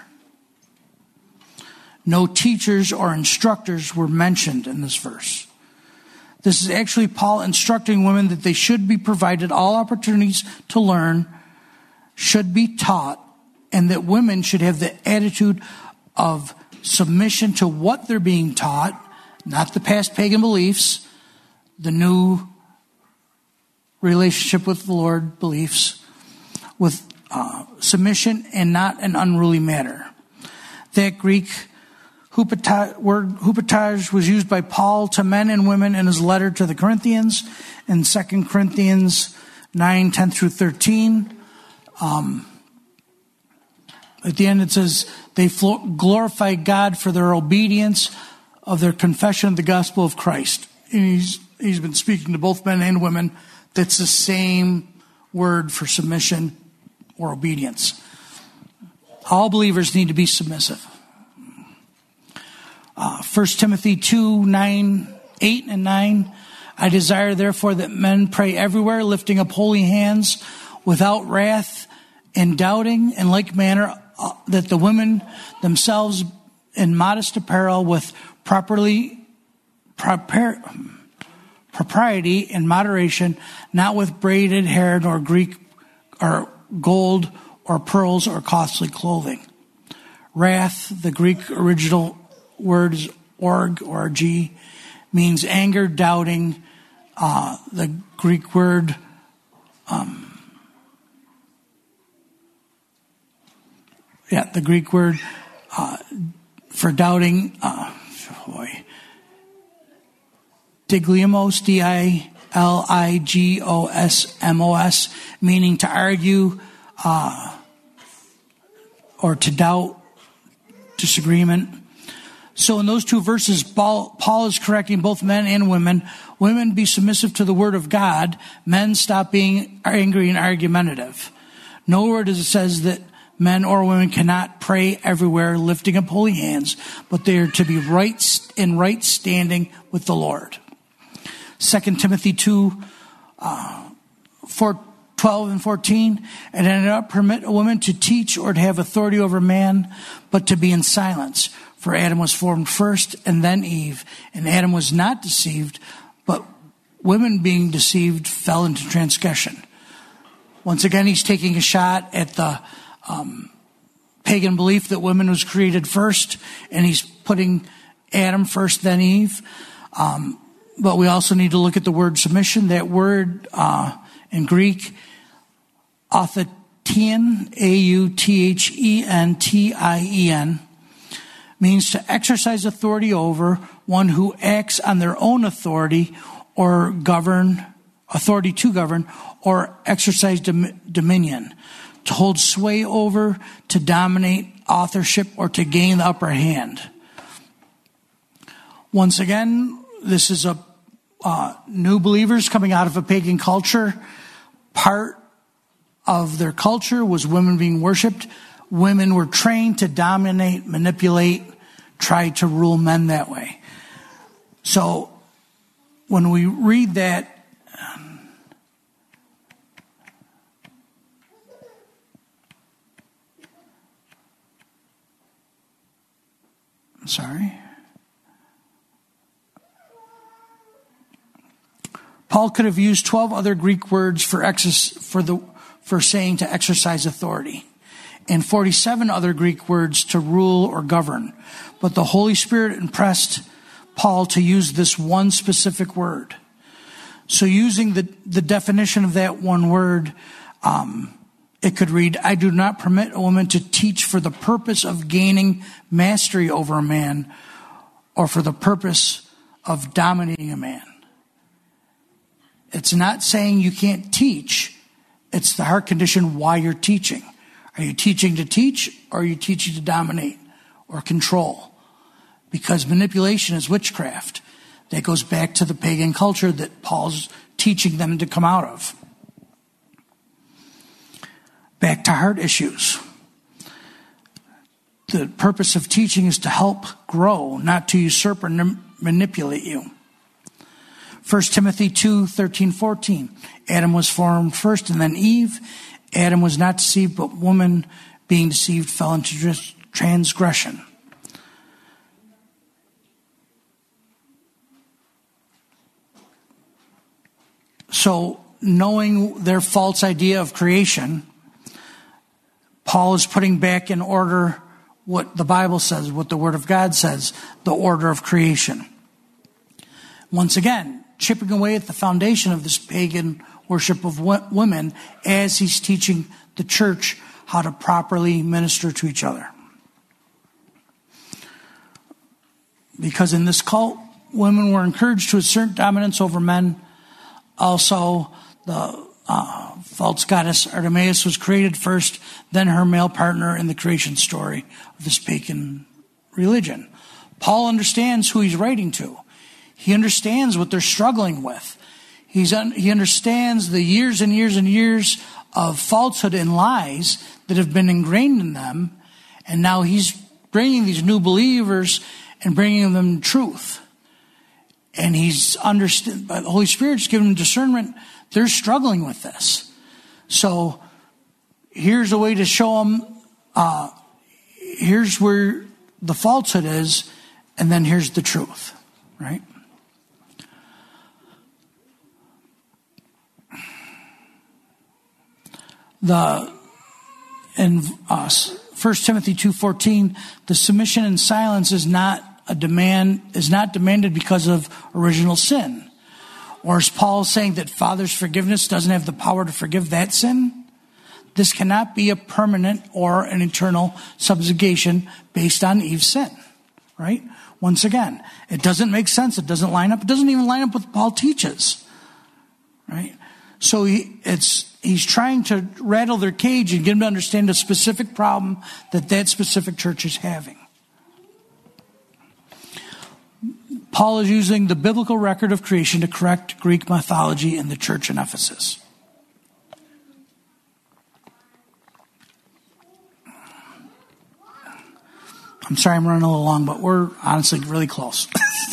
No teachers or instructors were mentioned in this verse. This is actually Paul instructing women that they should be provided all opportunities to learn, should be taught, and that women should have the attitude of submission to what they're being taught, not the past pagan beliefs, the new relationship with the Lord beliefs, with uh, submission and not an unruly manner. That Greek hupata- word hupatage was used by Paul to men and women in his letter to the Corinthians in Second Corinthians nine, ten through thirteen. Um, at the end it says, they glorify God for their obedience of their confession of the gospel of Christ. And he's, he's been speaking to both men and women. That's the same word for submission or obedience. All believers need to be submissive. Uh, First Timothy two, nine, eight and nine. I desire, therefore, that men pray everywhere, lifting up holy hands, without wrath and doubting. In like manner, uh, that the women themselves in modest apparel, with properly prepare, propriety and moderation, not with braided hair, nor Greek or gold or pearls or costly clothing. Wrath, the Greek original word is org or g, means anger, doubting. Uh, the Greek word um, yeah, the Greek word uh, for doubting, uh, boy, digliomos, D I L I G O S M O S, meaning to argue uh, or to doubt, disagreement. So in those two verses, Paul, Paul is correcting both men and women. Women, be submissive to the word of God. Men, stop being angry and argumentative. Nowhere does it says that men or women cannot pray everywhere, lifting up holy hands, but they are to be right in right standing with the Lord. Second Timothy two, uh, four, twelve and fourteen, and I do not permit a woman to teach or to have authority over man, but to be in silence. For Adam was formed first and then Eve, and Adam was not deceived, but women being deceived fell into transgression. Once again, he's taking a shot at the um, pagan belief that women was created first, and he's putting Adam first, then Eve. Um, but we also need to look at the word submission. That word uh, in Greek, authetien, A U T H E N T I E N, means to exercise authority over, one who acts on their own authority or govern, authority to govern, or exercise dom- dominion, to hold sway over, to dominate authorship, or to gain the upper hand. Once again, this is a uh, new believers coming out of a pagan culture. Part of their culture was women being worshipped. Women were trained to dominate, manipulate, try to rule men that way. So when we read that, um, I'm sorry. Paul could have used twelve other Greek words for exercise, for the for saying to exercise authority, and forty-seven other Greek words to rule or govern. But the Holy Spirit impressed Paul to use this one specific word. So using the, the definition of that one word, um, it could read, I do not permit a woman to teach for the purpose of gaining mastery over a man or for the purpose of dominating a man. It's not saying you can't teach. It's the heart condition why you're teaching. Are you teaching to teach, or are you teaching to dominate or control? Because manipulation is witchcraft. That goes back to the pagan culture that Paul's teaching them to come out of. Back to heart issues. The purpose of teaching is to help grow, not to usurp or manipulate you. First Timothy two, thirteen, fourteen. Adam was formed first and then Eve. Adam was not deceived, but woman being deceived fell into transgression. So, knowing their false idea of creation, Paul is putting back in order what the Bible says, what the Word of God says, the order of creation. Once again, chipping away at the foundation of this pagan worship of women as he's teaching the church how to properly minister to each other. Because in this cult, women were encouraged to assert dominance over men. Also, the uh, false goddess Artemis was created first, then her male partner in the creation story of this pagan religion. Paul understands who he's writing to. He understands what they're struggling with. He's un- he understands the years and years and years of falsehood and lies that have been ingrained in them. And now he's bringing these new believers and bringing them truth. and he's understood, the Holy Spirit's given him discernment. They're struggling with this. So here's a way to show them, uh, here's where the falsehood is, and then here's the truth, right? The in uh, First Timothy two fourteen, the submission and silence is not a demand is not demanded because of original sin. Or is Paul saying that Father's forgiveness doesn't have the power to forgive that sin? This cannot be a permanent or an eternal subjugation based on Eve's sin, right? Once again, it doesn't make sense. It doesn't line up. It doesn't even line up with what Paul teaches, right? So he, it's he's trying to rattle their cage and get them to understand a specific problem that that specific church is having. Paul is using the biblical record of creation to correct Greek mythology in the church in Ephesus. I'm sorry I'm running a little long, but we're honestly really close.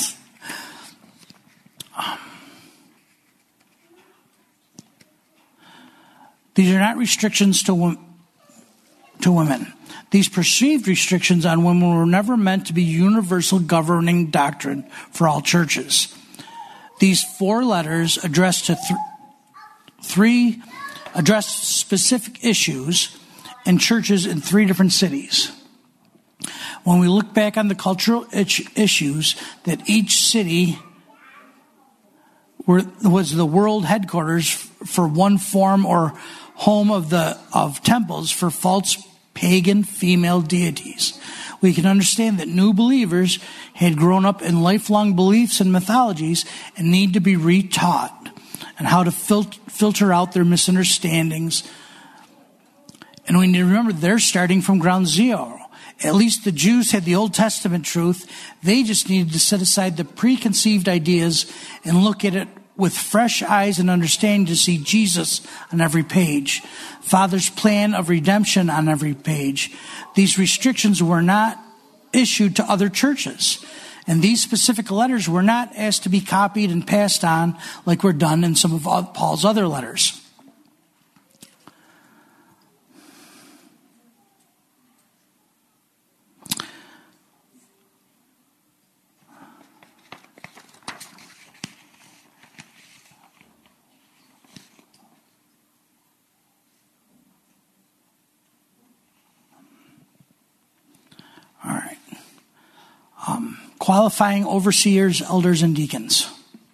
These are not restrictions to, to women. These perceived restrictions on women were never meant to be universal governing doctrine for all churches. These four letters address to th- three address specific issues in churches in three different cities. When we look back on the cultural issues that each city were, was the world headquarters for one form or home of the of temples for false pagan female deities, we can understand that new believers had grown up in lifelong beliefs and mythologies and need to be retaught and how to fil- filter out their misunderstandings. And we need to remember they're starting from ground zero. At least the Jews had the Old Testament truth. They just needed to set aside the preconceived ideas and look at it with fresh eyes and understanding to see Jesus on every page. Father's plan of redemption on every page. These restrictions were not issued to other churches. And these specific letters were not asked to be copied and passed on like were done in some of Paul's other letters. All right. Um, qualifying overseers, elders, and deacons.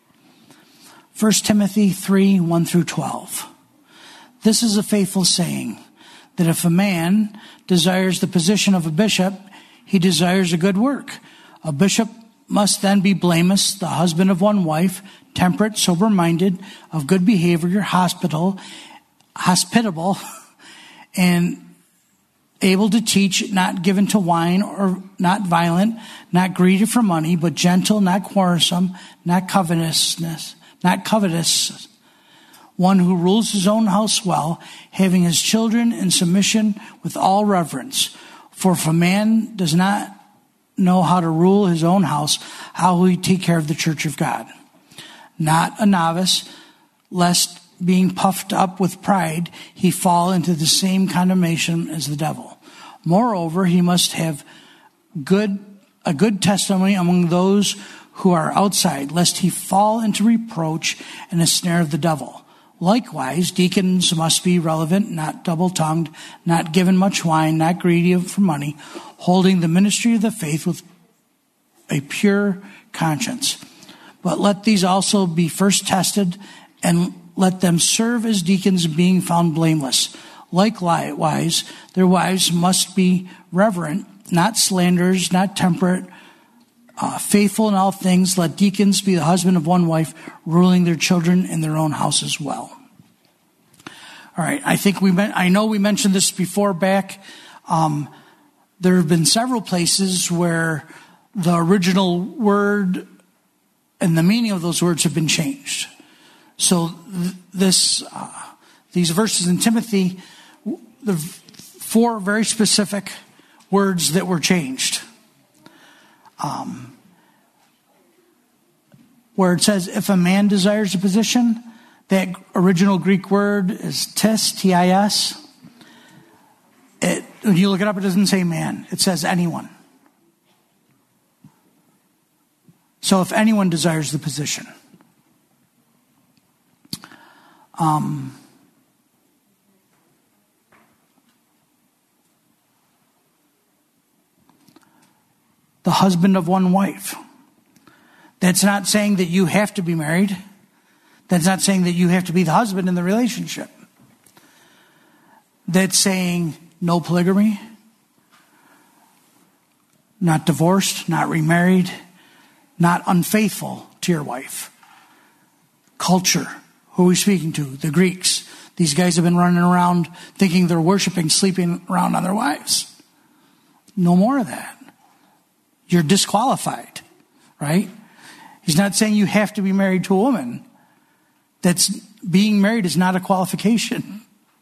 First Timothy three, one through twelve. This is a faithful saying, that if a man desires the position of a bishop, he desires a good work. A bishop must then be blameless, the husband of one wife, temperate, sober-minded, of good behavior, hospitable, hospitable, and able to teach, not given to wine or not violent, not greedy for money, but gentle, not quarrelsome, not covetousness, not covetous. One who rules his own house well, having his children in submission with all reverence. For if a man does not know how to rule his own house, how will he take care of the church of God? Not a novice, lest being puffed up with pride, he fall into the same condemnation as the devil. Moreover, he must have good a good testimony among those who are outside, lest he fall into reproach and a snare of the devil. Likewise, deacons must be relevant, not double-tongued, not given much wine, not greedy for money, holding the ministry of the faith with a pure conscience. But let these also be first tested, and let them serve as deacons, being found blameless. Likewise, their wives must be reverent, not slanderers, not temperate, uh, faithful in all things. Let deacons be the husband of one wife, ruling their children in their own house as well. All right, I think we. I know we mentioned this before back. Um, there have been several places where the original word and the meaning of those words have been changed. So th- this, uh, these verses in Timothy, the four very specific words that were changed. Um, where it says, if a man desires a position, that original Greek word is tis, T I S. It, when you look it up, it doesn't say man. It says anyone. So if anyone desires the position. Um, the husband of one wife. That's not saying that you have to be married. That's not saying that you have to be the husband in the relationship. That's saying no polygamy, not divorced, not remarried, not unfaithful to your wife. Culture. Who are we speaking to? The Greeks. These guys have been running around thinking they're worshiping, sleeping around on their wives. No more of that. You're disqualified, right? He's not saying you have to be married to a woman. That's being married is not a qualification.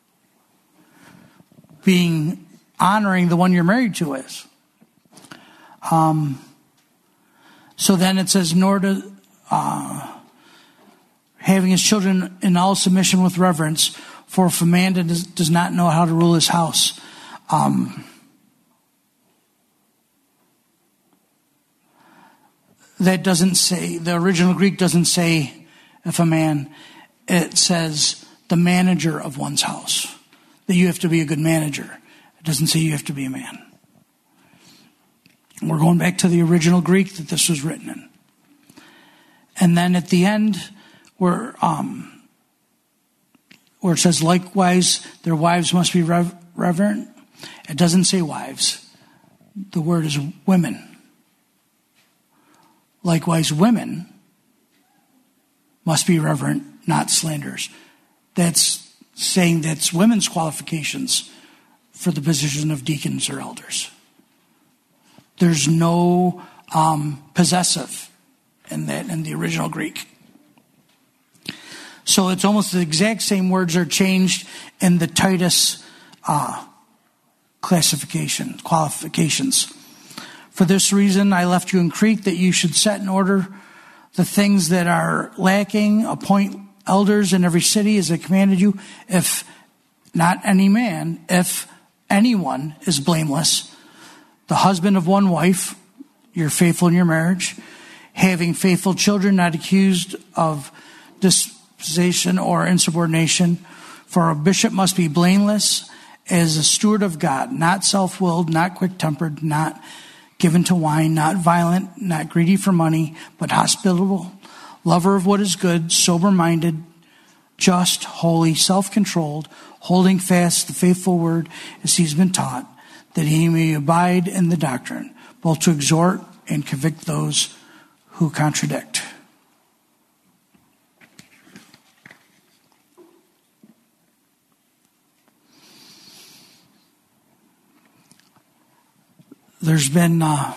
Being honoring the one you're married to is. Um. So then it says, nor to uh, having his children in all submission with reverence, for if a man does, does not know how to rule his house. Um, that doesn't say, the original Greek doesn't say if a man, it says the manager of one's house. That you have to be a good manager. It doesn't say you have to be a man. We're going back to the original Greek that this was written in. And then at the end, where, um, where it says, likewise, their wives must be rev- reverent. It doesn't say wives. The word is women. Likewise, women must be reverent, not slanderers. That's saying that's women's qualifications for the position of deacons or elders. There's no um, possessive in that in the original Greek. So it's almost the exact same words are changed in the Titus uh, classification, qualifications. For this reason, I left you in Crete, that you should set in order the things that are lacking, appoint elders in every city as I commanded you. If not any man, if anyone is blameless, the husband of one wife, you're faithful in your marriage, having faithful children, not accused of disposition or insubordination. For a bishop must be blameless as a steward of God, not self-willed, not quick-tempered, not given to wine, not violent, not greedy for money, but hospitable, lover of what is good, sober-minded, just, holy, self-controlled, holding fast the faithful word as he's been taught, that he may abide in the doctrine, both to exhort and convict those who contradict. There's been, uh,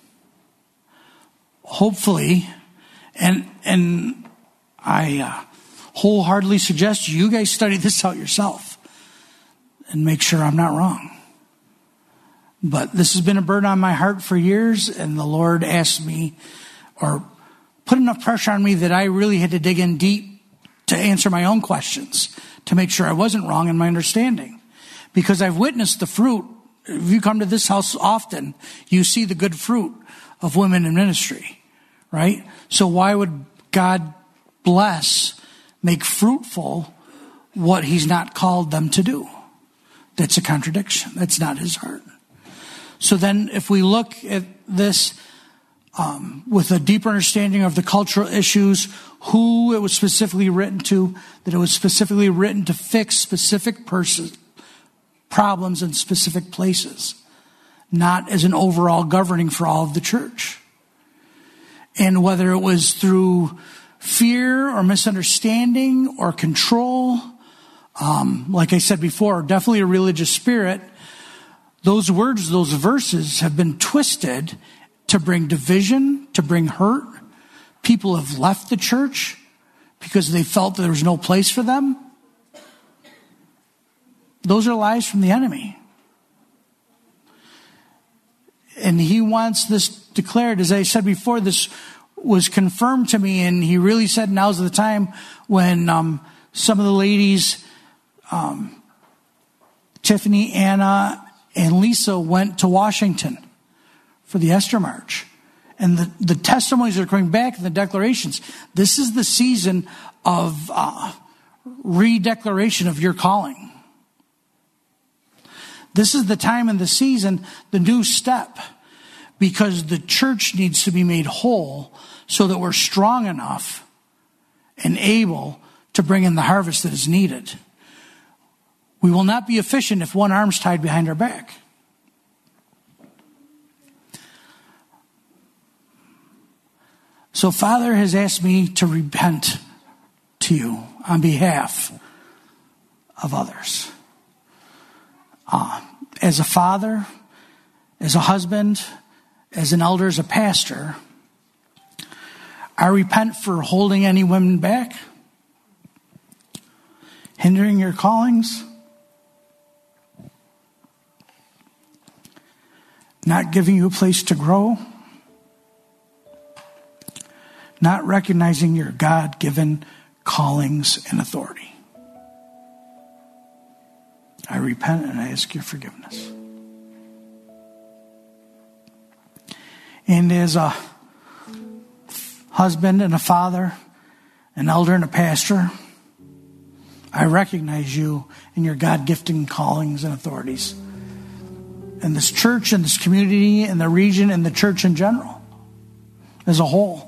hopefully, and and I uh, wholeheartedly suggest you guys study this out yourself and make sure I'm not wrong. But this has been a burden on my heart for years, and the Lord asked me, or put enough pressure on me that I really had to dig in deep to answer my own questions, to make sure I wasn't wrong in my understanding. Because I've witnessed the fruit. If you come to this house often, you see the good fruit of women in ministry, right? So why would God bless, make fruitful what he's not called them to do? That's a contradiction. That's not his heart. So then if we look at this um, with a deeper understanding of the cultural issues, who it was specifically written to, that it was specifically written to fix specific persons, problems in specific places, not as an overall governing for all of the church. And whether it was through fear or misunderstanding or control, um, like I said before, definitely a religious spirit, those words, those verses have been twisted to bring division, to bring hurt. People have left the church because they felt that there was no place for them. Those are lies from the enemy. And he wants this declared, as I said before, this was confirmed to me, and he really said now's the time when um, some of the ladies, um, Tiffany, Anna, and Lisa went to Washington for the Esther March. And the, the testimonies are coming back and the declarations. This is the season of uh, re-declaration of your calling. This is the time in the season, the new step, because the church needs to be made whole so that we're strong enough and able to bring in the harvest that is needed. We will not be efficient if one arm's tied behind our back. So Father has asked me to repent to you on behalf of others. Uh, as a father, as a husband, as an elder, as a pastor, I repent for holding any women back, hindering your callings, not giving you a place to grow, not recognizing your God-given callings and authority. I repent and I ask your forgiveness. And as a husband and a father, an elder and a pastor, I recognize you and your God-gifting callings and authorities in this church, in this community, in the region, in the church in general, as a whole.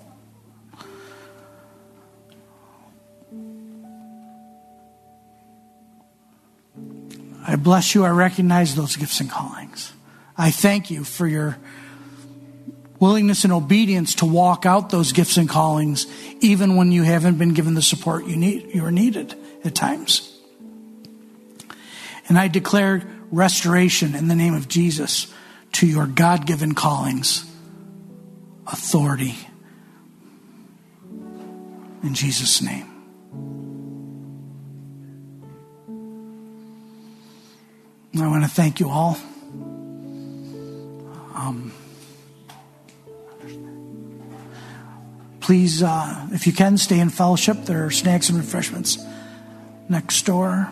I bless you. I recognize those gifts and callings. I thank you for your willingness and obedience to walk out those gifts and callings, even when you haven't been given the support you need, you are needed at times. And I declare restoration in the name of Jesus to your God-given callings, authority, in Jesus' name. I want to thank you all. Um, please, uh, if you can, stay in fellowship. There are snacks and refreshments next door.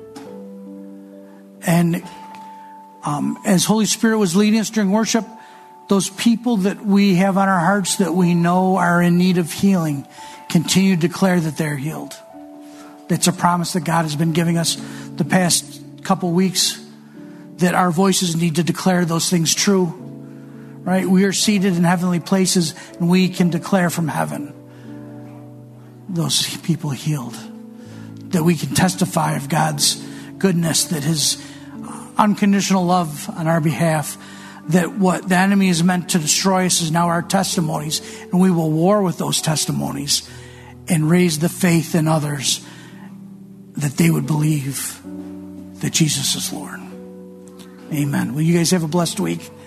And um, as Holy Spirit was leading us during worship, those people that we have on our hearts that we know are in need of healing, continue to declare that they're healed. That's a promise that God has been giving us the past couple weeks, that our voices need to declare those things true, right? We are seated in heavenly places, and we can declare from heaven those people healed. That we can testify of God's goodness, that his unconditional love on our behalf, that what the enemy is meant to destroy us is now our testimonies, and we will war with those testimonies and raise the faith in others that they would believe that Jesus is Lord. Amen. Well, you guys have a blessed week.